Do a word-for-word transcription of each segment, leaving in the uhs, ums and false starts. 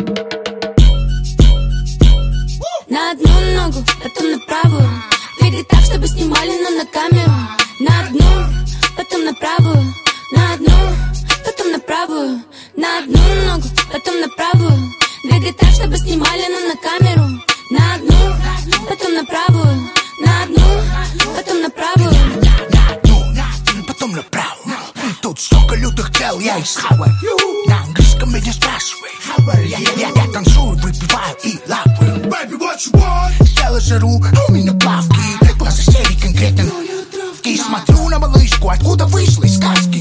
На одну ногу, потом на правую. Двигай так, чтобы снимали, но на камеру. На одну, потом на правую. На одну, потом на правую. На одну ногу, потом на правую. Двигай так, чтобы снимали, но на камеру. На одну, потом на правую. На одну, потом на правую. На одну, потом на правую. Тут столько лютых дел, я из Хавы. На английском меня спрашивай. Я, я, я танцую, выпиваю и лапаю. Baby, what you want? Сделай жару, у меня плавки. Глаза серии конкретно. И смотрю на малышку, откуда вышла из сказки.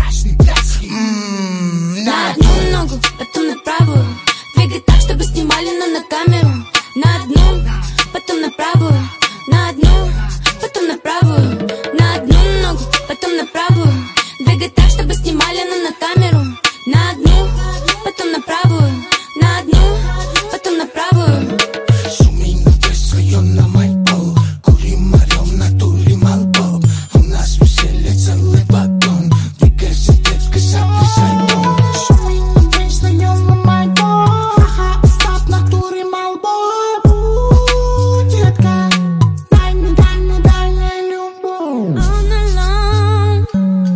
М-м, на одну ногу, потом на правую. Двигай так, чтобы снимали, но на камеру. На одну, потом на правую. На одну, потом на правую. На одну ногу, потом на правую. Двигай так, чтобы снимали, но на камеру. На одну, потом на правую. На одну, потом на правую. Шумим без района Майпол. Курим, орем, натурим Малбо. У нас веселье целый вагон. Двигайся, детка, сотрясай дом. Шумим без района Майпол. Ха-ха, стоп, натурим Малбо. Детка, дай мне, дай мне, дай мне любовь. All alone,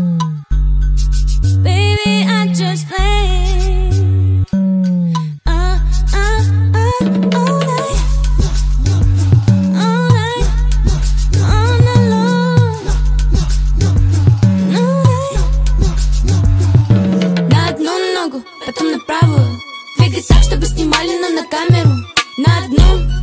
baby, I just lay. Uh, uh, uh, all night, all night, all alone, all night. На одну ногу, потом на правую. Двигай так, чтобы снимали, но на камеру. На одну,